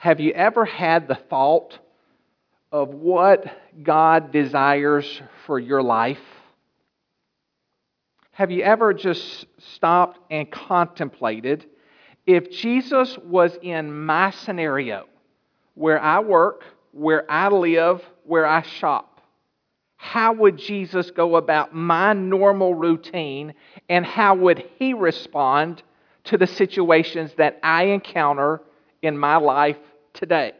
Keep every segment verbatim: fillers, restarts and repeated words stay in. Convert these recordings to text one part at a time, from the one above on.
Have you ever had the thought of what God desires for your life? Have you ever just stopped and contemplated, if Jesus was in my scenario, where I work, where I live, where I shop, how would Jesus go about my normal routine, and how would He respond to the situations that I encounter in my life today?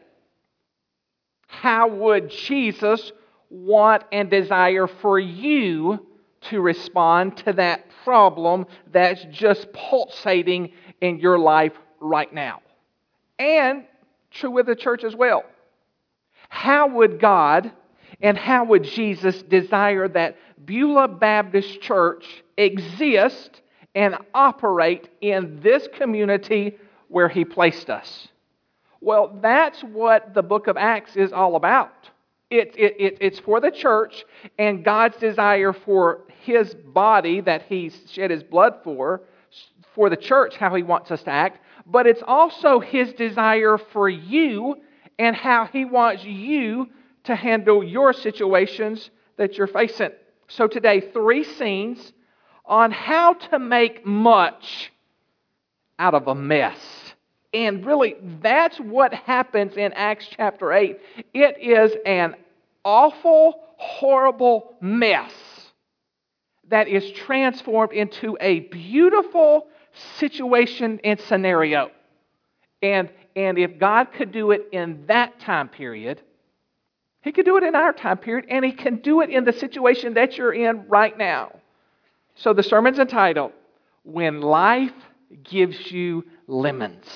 How would Jesus want and desire for you to respond to that problem that's just pulsating in your life right now? And true with the church as well. How would God and how would Jesus desire that Beulah Baptist Church exist and operate in this community where He placed us? Well, that's what the book of Acts is all about. It, it, it, it's for the church and God's desire for His body that He shed His blood for, for the church, how He wants us to act. But it's also His desire for you and how He wants you to handle your situations that you're facing. So today, three scenes on how to make much out of a mess. And really, that's what happens in Acts chapter eight. It is an awful, horrible mess that is transformed into a beautiful situation and scenario. And, and if God could do it in that time period, He could do it in our time period, and He can do it in the situation that you're in right now. So the sermon's entitled, When Life Gives You Lemons.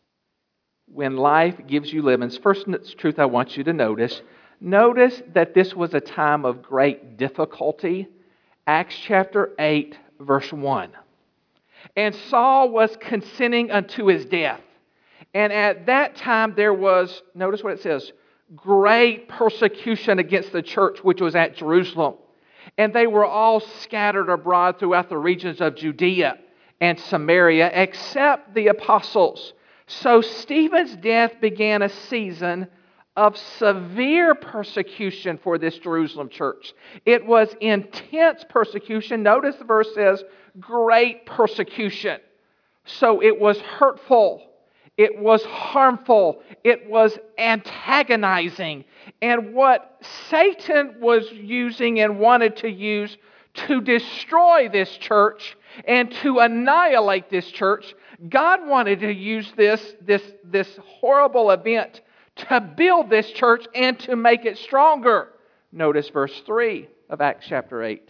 When life gives you lemons. First truth I want you to notice. Notice that this was a time of great difficulty. Acts chapter eight, verse one. And Saul was consenting unto his death. And at that time there was, notice what it says, great persecution against the church which was at Jerusalem. And they were all scattered abroad throughout the regions of Judea and Samaria, except the apostles. So Stephen's death began a season of severe persecution for this Jerusalem church. It was intense persecution. Notice the verse says, great persecution. So it was hurtful. It was harmful. It was antagonizing. And what Satan was using and wanted to use to destroy this church and to annihilate this church, God wanted to use this, this, this horrible event to build this church and to make it stronger. Notice verse three of Acts chapter eight.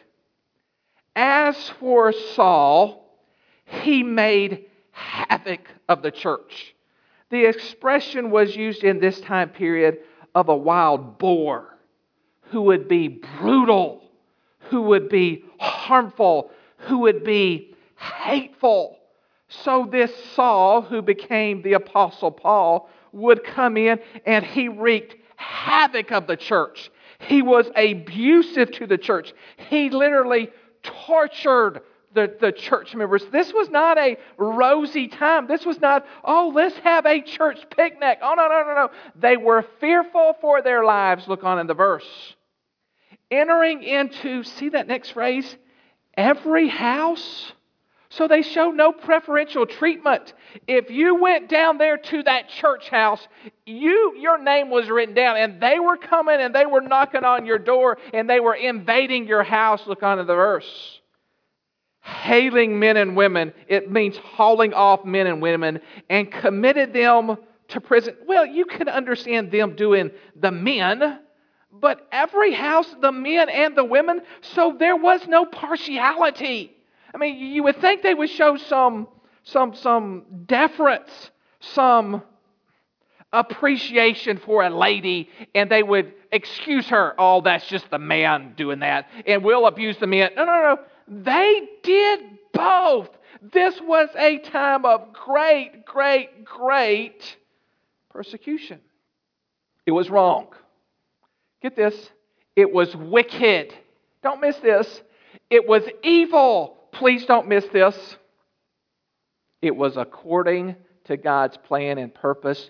As for Saul, he made havoc of the church. The expression was used in this time period of a wild boar who would be brutal, who would be harmful, who would be hateful. So this Saul, who became the Apostle Paul, would come in and he wreaked havoc of the church. He was abusive to the church. He literally tortured the, the church members. This was not a rosy time. This was not, oh, let's have a church picnic. Oh, no, no, no, no. They were fearful for their lives. Look on in the verse. Entering into, see that next phrase? Every house. So they showed no preferential treatment. If you went down there to that church house, you your name was written down, and they were coming and they were knocking on your door and they were invading your house. Look on to the verse. Hailing men and women, it means hauling off men and women and committed them to prison. Well, you can understand them doing the men, but every house, the men and the women, so there was no partiality. I mean, you would think they would show some, some, some deference, some appreciation for a lady, and they would excuse her. Oh, that's just the man doing that, and we'll abuse the men. No, no, no. They did both. This was a time of great, great, great persecution. It was wrong. Get this. It was wicked. Don't miss this. It was evil. Please don't miss this. It was according to God's plan and purpose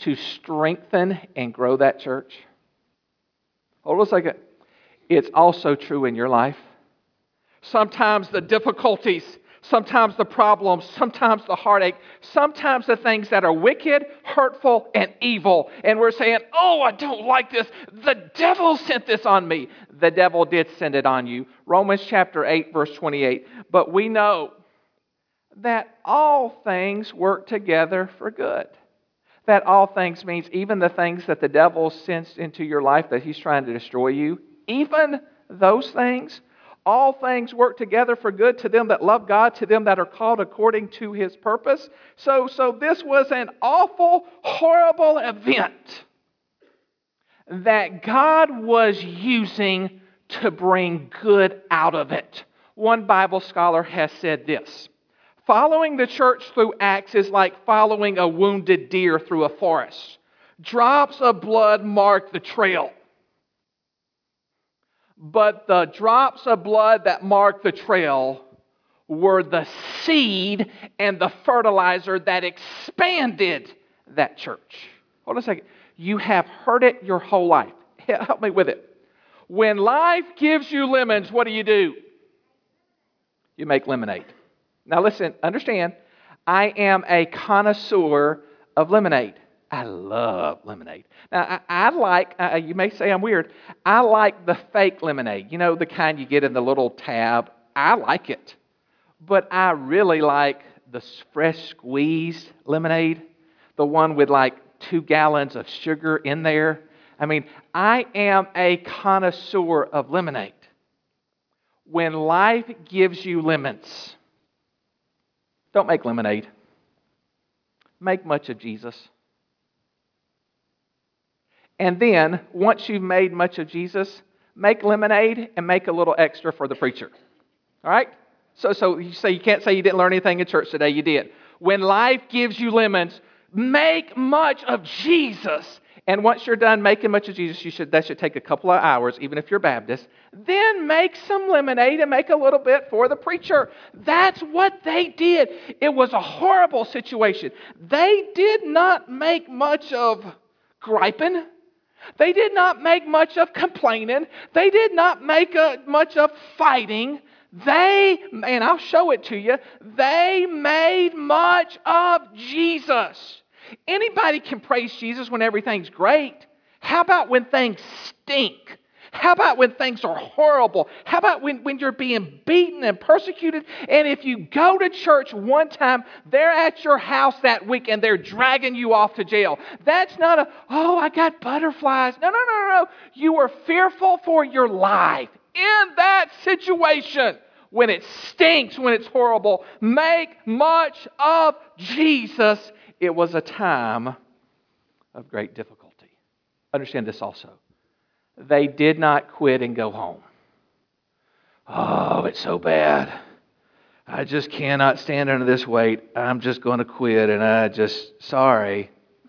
to strengthen and grow that church? Hold on a second. It's also true in your life. Sometimes the difficulties, sometimes the problems, sometimes the heartache, sometimes the things that are wicked, hurtful, and evil. And we're saying, oh, I don't like this. The devil sent this on me. The devil did send it on you. Romans chapter eight, verse twenty-eight. But we know that all things work together for good. That all things means even the things that the devil sends into your life that he's trying to destroy you, even those things, all things work together for good to them that love God, to them that are called according to His purpose. So, so this was an awful, horrible event that God was using to bring good out of it. One Bible scholar has said this: following the church through Acts is like following a wounded deer through a forest. Drops of blood mark the trail. But the drops of blood that marked the trail were the seed and the fertilizer that expanded that church. Hold on a second. You have heard it your whole life. Help me with it. When life gives you lemons, what do you do? You make lemonade. Now listen, understand, I am a connoisseur of lemonade. I love lemonade. Now, I, I like, uh, you may say I'm weird, I like the fake lemonade. You know, the kind you get in the little tab. I like it. But I really like the fresh squeezed lemonade, the one with like two gallons of sugar in there. I mean, I am a connoisseur of lemonade. When life gives you lemons, don't make lemonade. Make much of Jesus. And then, once you've made much of Jesus, make lemonade and make a little extra for the preacher. All right? So, so you say you can't say you didn't learn anything in church today. You did. When life gives you lemons, make much of Jesus. And once you're done making much of Jesus, you should that should take a couple of hours, even if you're Baptist. Then make some lemonade and make a little bit for the preacher. That's what they did. It was a horrible situation. They did not make much of griping. They did not make much of complaining. They did not make a, much of fighting. They, and I'll show it to you, they made much of Jesus. Anybody can praise Jesus when everything's great. How about when things stink? How about when things are horrible? How about when, when you're being beaten and persecuted? And if you go to church one time, they're at your house that week and they're dragging you off to jail. That's not a, oh, I got butterflies. No, no, no, no, no. You were fearful for your life. In that situation, when it stinks, when it's horrible, make much of Jesus. It was a time of great difficulty. Understand this also. They did not quit and go home. Oh, it's so bad. I just cannot stand under this weight. I'm just going to quit and I just, sorry.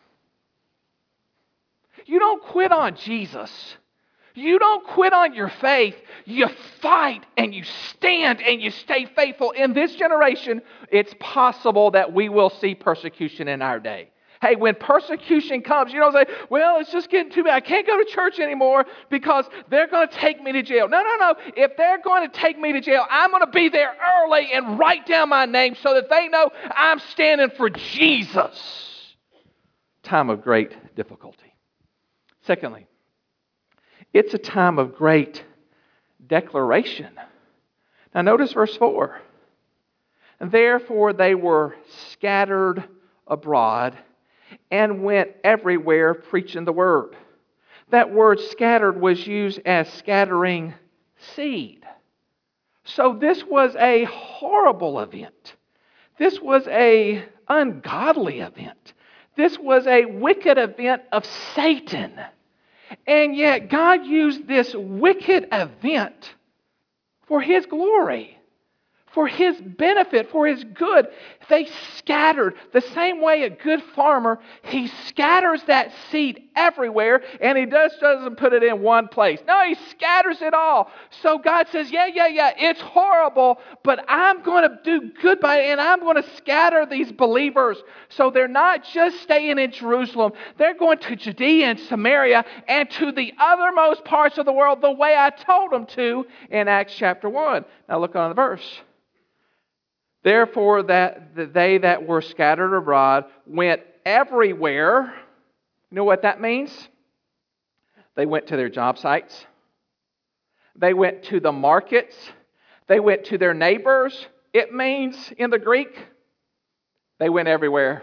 You don't quit on Jesus. You don't quit on your faith. You fight and you stand and you stay faithful. In this generation, it's possible that we will see persecution in our day. Hey, when persecution comes, you don't say, well, it's just getting too bad. I can't go to church anymore because they're going to take me to jail. No, no, no. If they're going to take me to jail, I'm going to be there early and write down my name so that they know I'm standing for Jesus. Time of great difficulty. Secondly, it's a time of great declaration. Now notice verse four. Therefore they were scattered abroad and went everywhere preaching the word. That word scattered was used as scattering seed. So this was a horrible event. This was a ungodly event. This was a wicked event of Satan. And yet God used this wicked event for His glory, for his benefit, for his good. They scattered. The same way a good farmer, he scatters that seed everywhere, and he just doesn't put it in one place. No, he scatters it all. So God says, yeah, yeah, yeah, it's horrible, but I'm going to do good by it, and I'm going to scatter these believers. So they're not just staying in Jerusalem. They're going to Judea and Samaria and to the othermost parts of the world the way I told them to in Acts chapter one. Now look on the verse. Therefore, that they that were scattered abroad went everywhere. You know what that means? They went to their job sites. They went to the markets. They went to their neighbors. It means, in the Greek, they went everywhere.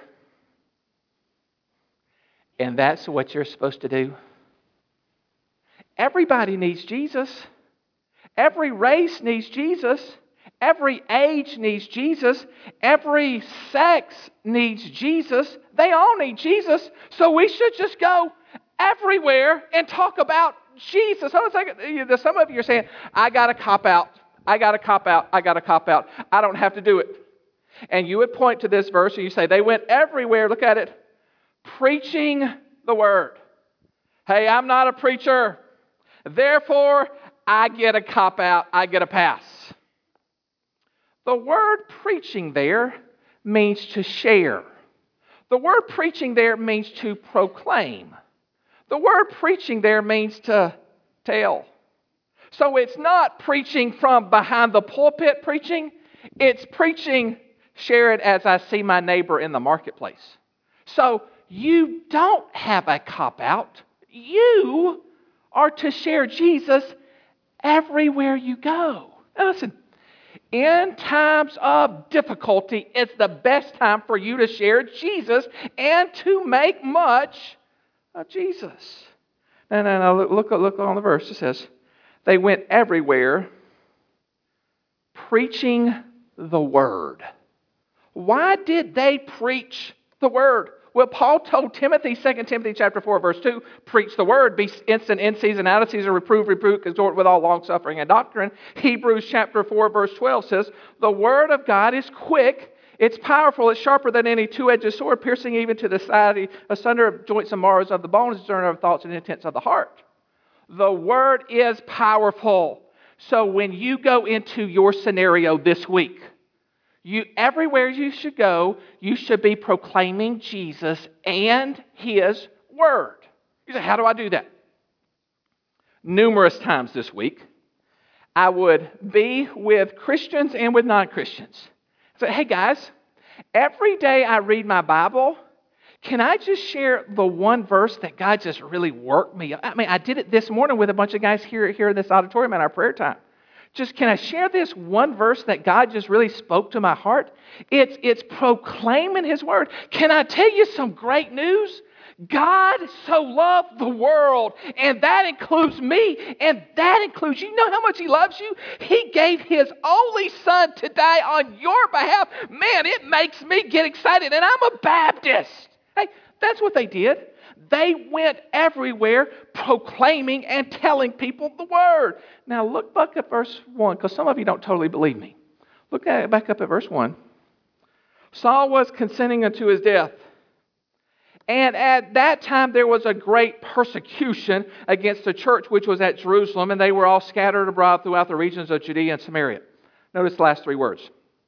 And that's what you're supposed to do. Everybody needs Jesus. Every race needs Jesus. Every age needs Jesus. Every sex needs Jesus. They all need Jesus. So we should just go everywhere and talk about Jesus. Some of you are saying, I got to cop out. I got to cop out. I got to cop out. I don't have to do it. And you would point to this verse and you say, they went everywhere. Look at it. Preaching the word. Hey, I'm not a preacher. Therefore, I get a cop out. I get a pass. The word preaching there means to share. The word preaching there means to proclaim. The word preaching there means to tell. So it's not preaching from behind the pulpit preaching. It's preaching, share it as I see my neighbor in the marketplace. So you don't have a cop-out. You are to share Jesus everywhere you go. Now listen. In times of difficulty, it's the best time for you to share Jesus and to make much of Jesus. And then look, look on the verse. It says, they went everywhere preaching the word. Why did they preach the word? Well, Paul told Timothy, Second Timothy chapter four, verse two, preach the word, be instant in season, out of season, reprove, rebuke, exhort with all long-suffering and doctrine. Hebrews chapter four, verse twelve says, the word of God is quick, it's powerful, it's sharper than any two-edged sword, piercing even to the side, asunder of joints and marrows of the bones, discerner of thoughts and intents of the heart. The word is powerful. So when you go into your scenario this week, You, everywhere you should go, you should be proclaiming Jesus and His Word. You say, how do I do that? Numerous times this week, I would be with Christians and with non-Christians. Say, hey guys, every day I read my Bible, can I just share the one verse that God just really worked me? I mean, I did it this morning with a bunch of guys here, here in this auditorium at our prayer time. Just can I share this one verse that God just really spoke to my heart? It's, it's proclaiming His Word. Can I tell you some great news? God so loved the world, and that includes me, and that includes you. You know how much He loves you? He gave His only Son to die on your behalf. Man, it makes me get excited, and I'm a Baptist. Hey, that's what they did. They went everywhere proclaiming and telling people the word. Now look back at verse one, because some of you don't totally believe me. Look at, back up at verse one. Saul was consenting unto his death. And at that time there was a great persecution against the church which was at Jerusalem, and they were all scattered abroad throughout the regions of Judea and Samaria. Notice the last three words.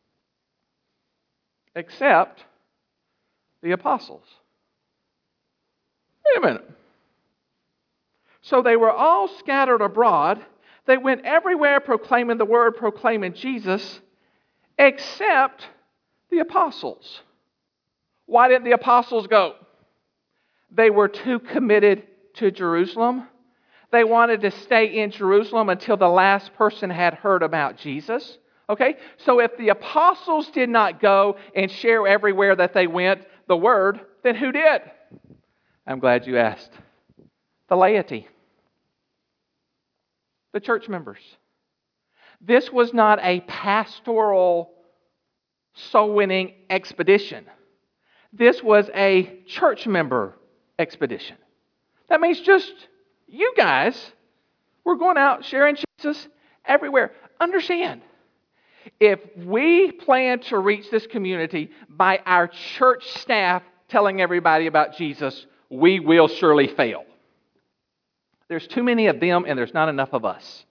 Except the apostles. Wait a minute. So they were all scattered abroad. They went everywhere proclaiming the word, proclaiming Jesus, except the apostles. Why didn't the apostles go? They were too committed to Jerusalem. They wanted to stay in Jerusalem until the last person had heard about Jesus. Okay? So if the apostles did not go and share everywhere that they went the word, then who did? I'm glad you asked. The laity. The church members. This was not a pastoral soul-winning expedition. This was a church member expedition. That means just you guys were going out sharing Jesus everywhere. Understand, If we plan to reach this community by our church staff telling everybody about Jesus, we will surely fail. There's too many of them and there's not enough of us.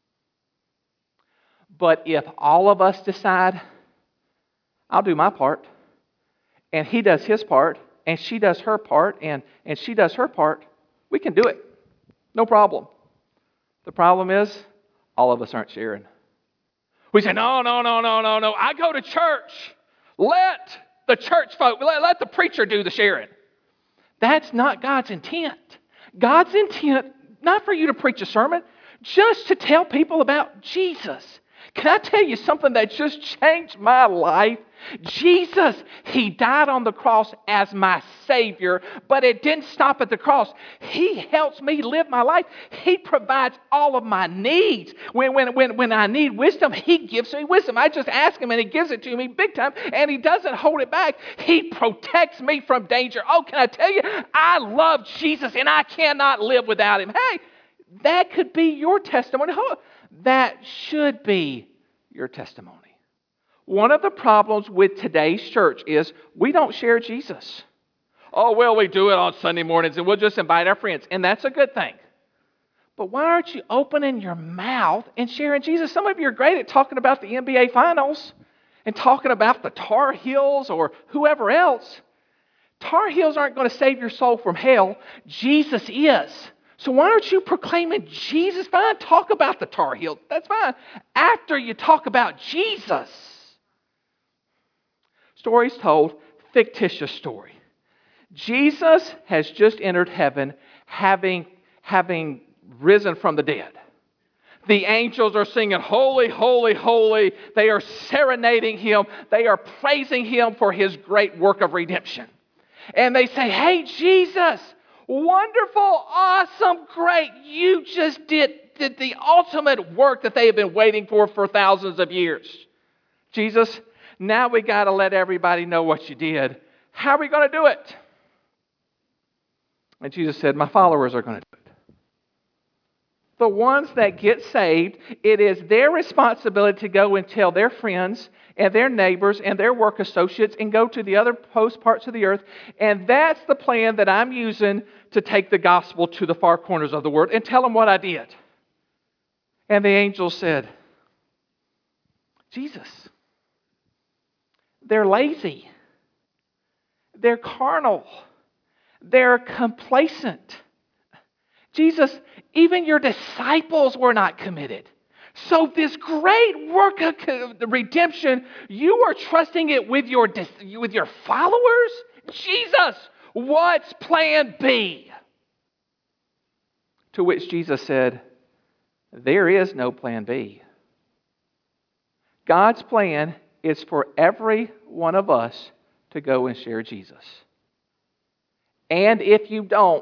But if all of us decide, I'll do my part, and he does his part, and she does her part, and, and she does her part, we can do it. No problem. The problem is, all of us aren't sharing. We say, no, no, no, no, no, no. I go to church. Let the church folk, let, let the preacher do the sharing. That's not God's intent. God's intent, not for you to preach a sermon, just to tell people about Jesus. Can I tell you something that just changed my life? Jesus, He died on the cross as my Savior, but it didn't stop at the cross. He helps me live my life. He provides all of my needs. When, when, when, when I need wisdom, He gives me wisdom. I just ask Him and He gives it to me big time, and He doesn't hold it back. He protects me from danger. Oh, can I tell you, I love Jesus, and I cannot live without Him. Hey, that could be your testimony. That should be your testimony. One of the problems with today's church is we don't share Jesus. Oh, well, we do it on Sunday mornings and we'll just invite our friends. And that's a good thing. But why aren't you opening your mouth and sharing Jesus? Some of you are great at talking about the N B A Finals and talking about the Tar Heels or whoever else. Tar Heels aren't going to save your soul from hell. Jesus is. So why aren't you proclaiming Jesus? Fine, talk about the Tar Heels. That's fine. After you talk about Jesus. Stories told, fictitious story. Jesus has just entered heaven having, having risen from the dead. The angels are singing, holy, holy, holy. They are serenading Him. They are praising Him for His great work of redemption. And they say, hey, Jesus, wonderful, awesome, great. You just did, did the ultimate work that they have been waiting for for thousands of years. Jesus, now we got to let everybody know what you did. How are we going to do it? And Jesus said, my followers are going to do it. The ones that get saved, it is their responsibility to go and tell their friends and their neighbors and their work associates and go to the other post parts of the earth. And that's the plan that I'm using to take the gospel to the far corners of the world and tell them what I did. And the angel said, Jesus, they're lazy. They're carnal. They're complacent. Jesus, even your disciples were not committed. So this great work of redemption, you are trusting it with your, with your followers? Jesus, what's plan B? To which Jesus said, there is no plan B. God's plan is for every one of us to go and share Jesus. And if you don't,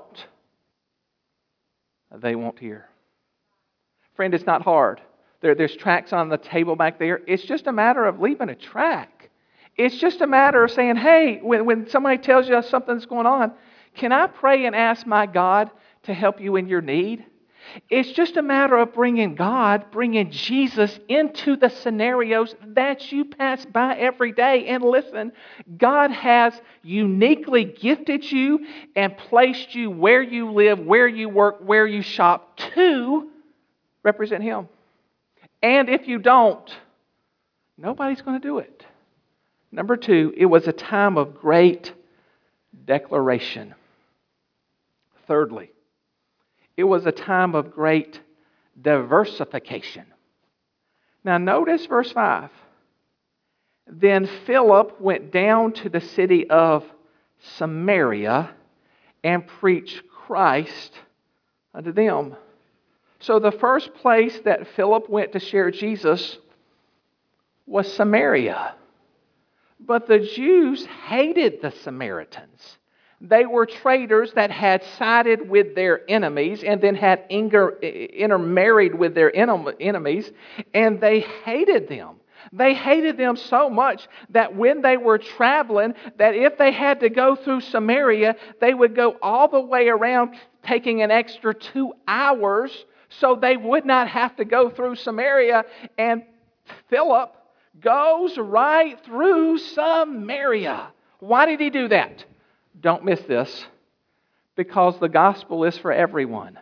they won't hear. Friend, it's not hard. There, there's tracts on the table back there. It's just a matter of leaving a tract. It's just a matter of saying, hey, when, when somebody tells you something's going on, can I pray and ask my God to help you in your need? It's just a matter of bringing God, bringing Jesus into the scenarios that you pass by every day. And listen, God has uniquely gifted you and placed you where you live, where you work, where you shop to represent Him. And if you don't, nobody's going to do it. Number two, it was a time of great declaration. Thirdly, it was a time of great diversification. Now notice verse five. Then Philip went down to the city of Samaria and preached Christ unto them. So the first place that Philip went to share Jesus was Samaria. But the Jews hated the Samaritans. They were traitors that had sided with their enemies and then had intermarried with their enemies, and they hated them. They hated them so much that when they were traveling, that if they had to go through Samaria, they would go all the way around, taking an extra two hours, so they would not have to go through Samaria. And Philip, goes right through Samaria. Why did he do that? Don't miss this. Because the gospel is for everyone.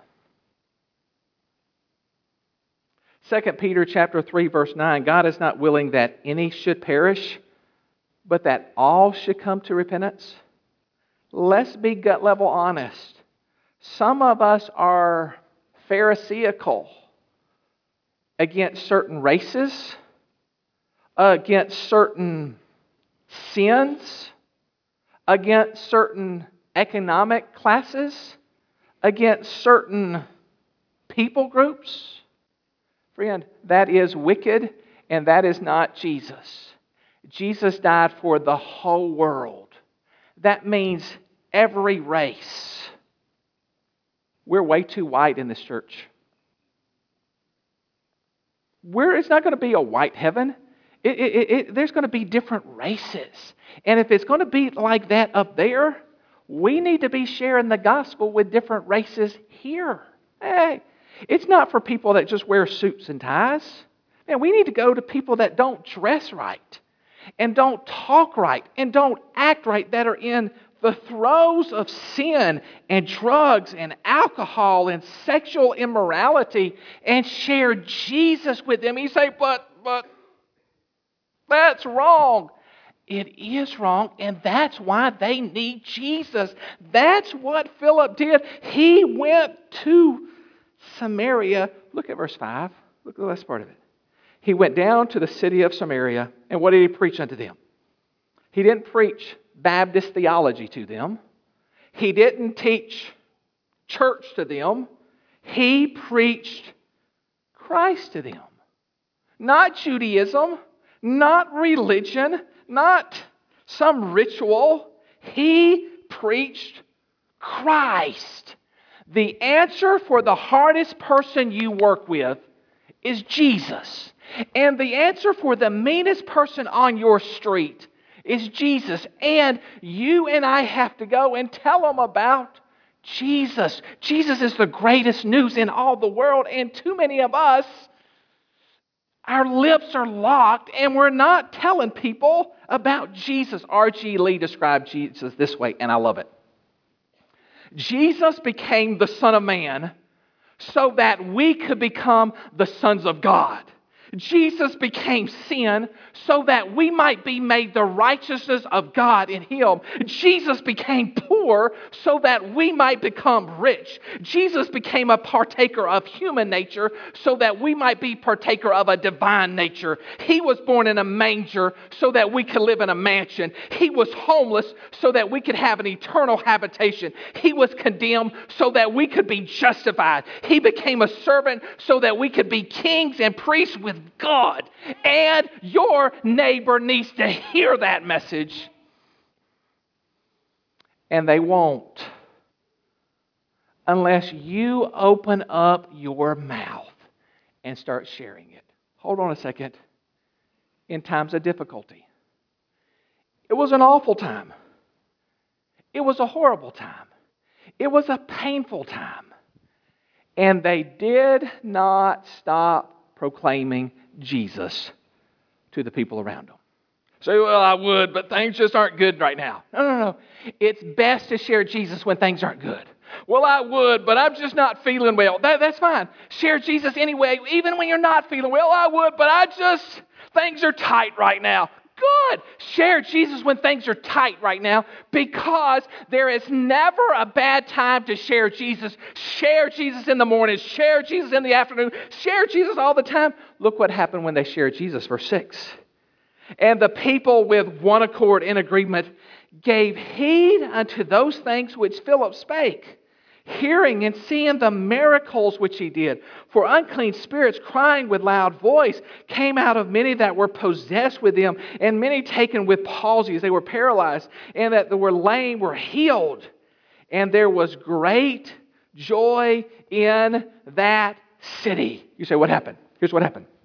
Second Peter chapter three, verse nine, God is not willing that any should perish, but that all should come to repentance. Let's be gut level honest. Some of us are Pharisaical against certain races, against certain sins, against certain economic classes, against certain people groups. Friend, that is wicked, and that is not Jesus. Jesus died for the whole world. That means every race. We're way too white in this church. We're, it's not going to be a white heaven. It, it, it, there's going to be different races. And if it's going to be like that up there, we need to be sharing the gospel with different races here. Hey, it's not for people that just wear suits and ties. Man, we need to go to people that don't dress right and don't talk right and don't act right, that are in the throes of sin and drugs and alcohol and sexual immorality, and share Jesus with them. You say, but, but, that's wrong. It is wrong, and that's why they need Jesus. That's what Philip did. He went to Samaria. Look at verse five. Look at the last part of it. He went down to the city of Samaria, and what did he preach unto them? He didn't preach Baptist theology to them. He didn't teach church to them. He preached Christ to them. Not Judaism, not religion, not some ritual. He preached Christ. The answer for the hardest person you work with is Jesus. And the answer for the meanest person on your street is Jesus. And you and I have to go and tell them about Jesus. Jesus is the greatest news in all the world. And too many of us, our lips are locked and we're not telling people about Jesus. R G Lee described Jesus this way, and I love it. Jesus became the Son of Man so that we could become the sons of God. Jesus became sin so that we might be made the righteousness of God in Him. Jesus became poor so that we might become rich. Jesus became a partaker of human nature so that we might be partaker of a divine nature. He was born in a manger so that we could live in a mansion. He was homeless so that we could have an eternal habitation. He was condemned so that we could be justified. He became a servant so that we could be kings and priests with God. And your neighbor needs to hear that message. And they won't unless you open up your mouth and start sharing it. Hold on a second. In times of difficulty. It was an awful time. It was a horrible time. It was a painful time. And they did not stop proclaiming Jesus to the people around them. Say, well, I would, but things just aren't good right now. No, no, no. It's best to share Jesus when things aren't good. Well, I would, but I'm just not feeling well. That, that's fine. Share Jesus anyway, even when you're not feeling well. I would, but I just, things are tight right now. Good. Share Jesus when things are tight right now, because there is never a bad time to share Jesus. Share Jesus in the morning. Share Jesus in the afternoon. Share Jesus all the time. Look what happened when they shared Jesus. Verse six. And the people with one accord in agreement gave heed unto those things which Philip spake, hearing and seeing the miracles which he did. For unclean spirits, crying with loud voice, came out of many that were possessed with them, and many taken with palsies. They were paralyzed, and that were lame were healed. And there was great joy in that city. You say, what happened? Here's what happened.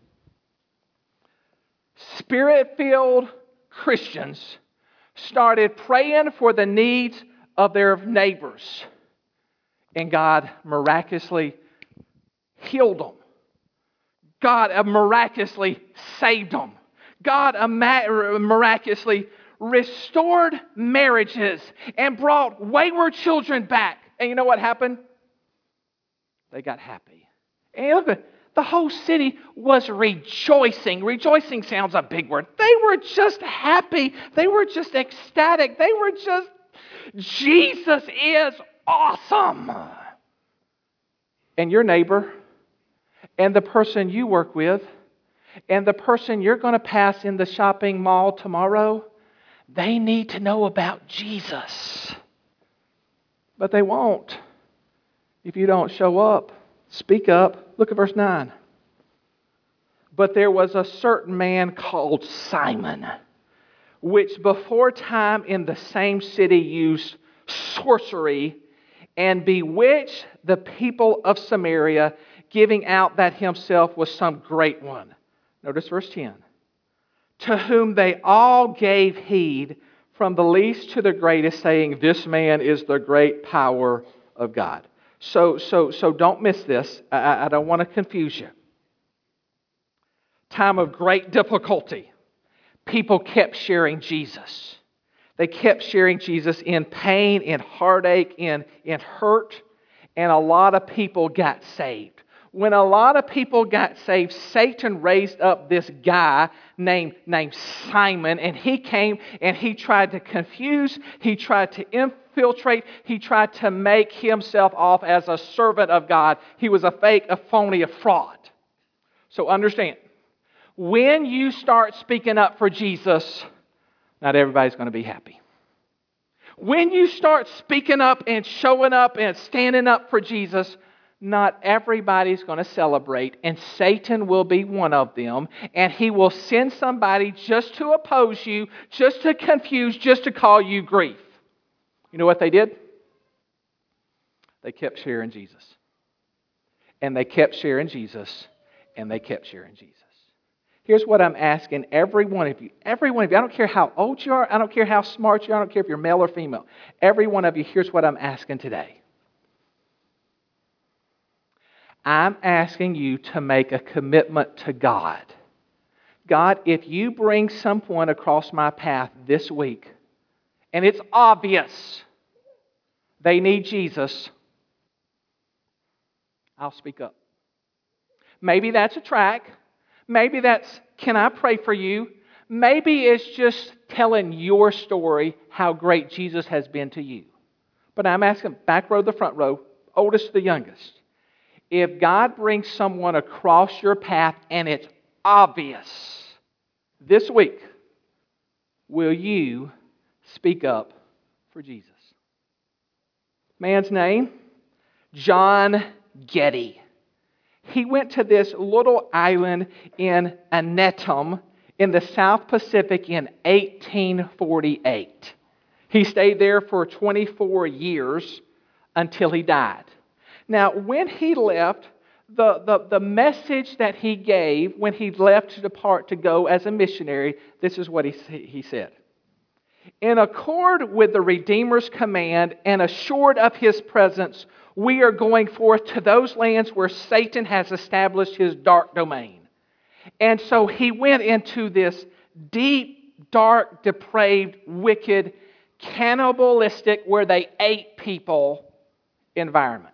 Spirit-filled Christians started praying for the needs of their neighbors. And God miraculously healed them. God miraculously saved them. God miraculously restored marriages and brought wayward children back. And you know what happened? They got happy. And look, at the whole city was rejoicing. Rejoicing sounds a big word. They were just happy. They were just ecstatic. They were just, Jesus is awesome. And your neighbor, and the person you work with, and the person you're going to pass in the shopping mall tomorrow, they need to know about Jesus. But they won't if you don't show up. Speak up. Look at verse nine. But there was a certain man called Simon, which before time in the same city used sorcery and bewitched the people of Samaria, giving out that himself was some great one. Notice verse ten. To whom they all gave heed, from the least to the greatest, saying, this man is the great power of God. So, so, so don't miss this. I, I don't want to confuse you. Time of great difficulty. People kept sharing Jesus. They kept sharing Jesus in pain, in heartache, in, in hurt, and a lot of people got saved. When a lot of people got saved, Satan raised up this guy named, named Simon, and he came and he tried to confuse, he tried to infiltrate, he tried to make himself off as a servant of God. He was a fake, a phony, a fraud. So understand, when you start speaking up for Jesus, not everybody's going to be happy. When you start speaking up and showing up and standing up for Jesus, not everybody's going to celebrate, and Satan will be one of them, and he will send somebody just to oppose you, just to confuse, just to call you grief. You know what they did? They kept sharing Jesus. And they kept sharing Jesus, and they kept sharing Jesus. Here's what I'm asking every one of you. Every one of you. I don't care how old you are. I don't care how smart you are. I don't care if you're male or female. Every one of you, here's what I'm asking today. I'm asking you to make a commitment to God. God, if you bring someone across my path this week, and it's obvious they need Jesus, I'll speak up. Maybe that's a track. Maybe that's, can I pray for you? Maybe it's just telling your story, how great Jesus has been to you. But I'm asking, back row, the front row, oldest to the youngest. If God brings someone across your path and it's obvious this week, will you speak up for Jesus? Man's name? John Getty. He went to this little island in Anetum in the South Pacific in eighteen forty-eight. He stayed there for twenty-four years until he died. Now, when he left, the, the, the message that he gave when he left to depart to go as a missionary, this is what he, he said. In accord with the Redeemer's command and assured of his presence, we are going forth to those lands where Satan has established his dark domain. And so he went into this deep, dark, depraved, wicked, cannibalistic, where they ate people environment.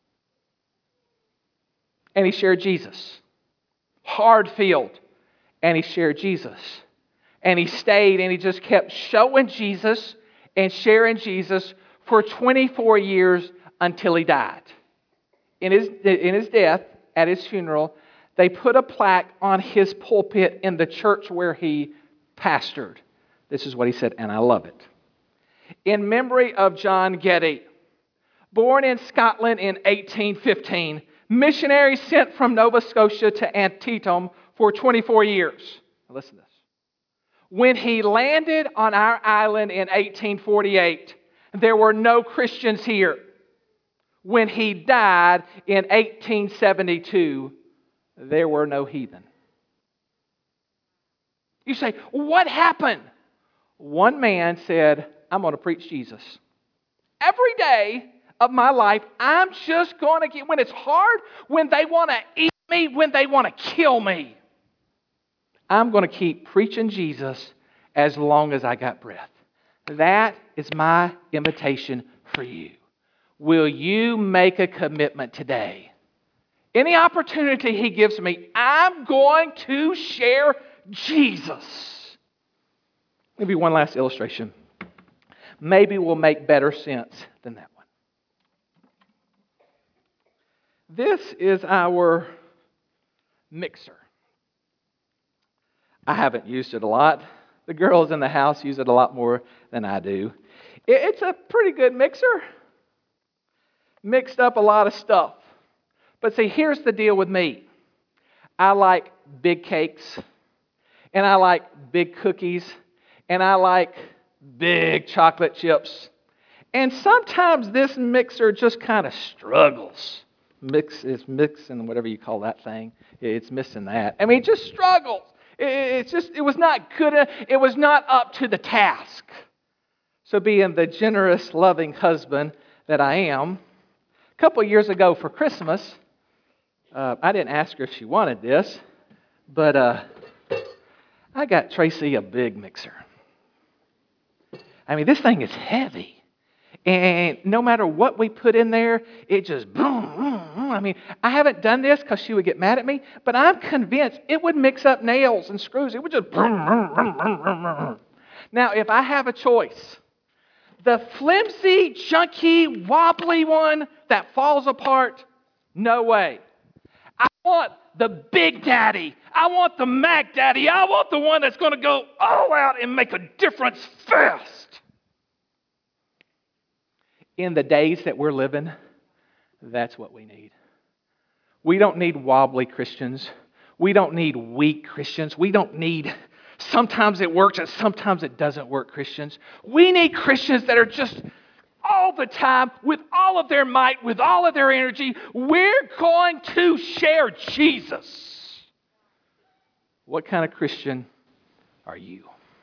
And he shared Jesus. Hard field. And he shared Jesus. And he stayed and he just kept showing Jesus and sharing Jesus for twenty-four years until he died. In his, in his death, at his funeral, they put a plaque on his pulpit in the church where he pastored. This is what he said, and I love it. In memory of John Getty, born in Scotland in eighteen fifteen, missionary sent from Nova Scotia to Antietam for twenty-four years. Now listen to this. When he landed on our island in eighteen forty-eight, there were no Christians here. When he died in eighteen seventy-two, there were no heathen. You say, what happened? One man said, I'm going to preach Jesus. Every day of my life, I'm just going to get, when it's hard, when they want to eat me, when they want to kill me, I'm going to keep preaching Jesus as long as I got breath. That is my invitation for you. Will you make a commitment today? Any opportunity He gives me, I'm going to share Jesus. Maybe one last illustration. Maybe will make better sense than that one. This is our mixer. I haven't used it a lot. The girls in the house use it a lot more than I do. It's a pretty good mixer. Mixed up a lot of stuff. But see, here's the deal with me. I like big cakes, and I like big cookies, and I like big chocolate chips. And sometimes this mixer just kind of struggles. Mix is mixing, whatever you call that thing. It's missing that. I mean, it just struggles. It's just, it was not good. It was not up to the task. So being the generous, loving husband that I am, a couple of years ago for Christmas, uh, I didn't ask her if she wanted this, but uh, I got Tracy a big mixer. I mean, this thing is heavy. And no matter what we put in there, it just boom, boom, boom. I mean, I haven't done this because she would get mad at me, but I'm convinced it would mix up nails and screws. It would just boom, boom, boom, boom, boom, boom. Now, if I have a choice, the flimsy, chunky, wobbly one that falls apart, no way. I want the Big Daddy. I want the Mac Daddy. I want the one that's going to go all out and make a difference fast. In the days that we're living, that's what we need. We don't need wobbly Christians. We don't need weak Christians. We don't need sometimes it works and sometimes it doesn't work Christians. We need Christians that are just all the time, with all of their might, with all of their energy, we're going to share Jesus. What kind of Christian are you?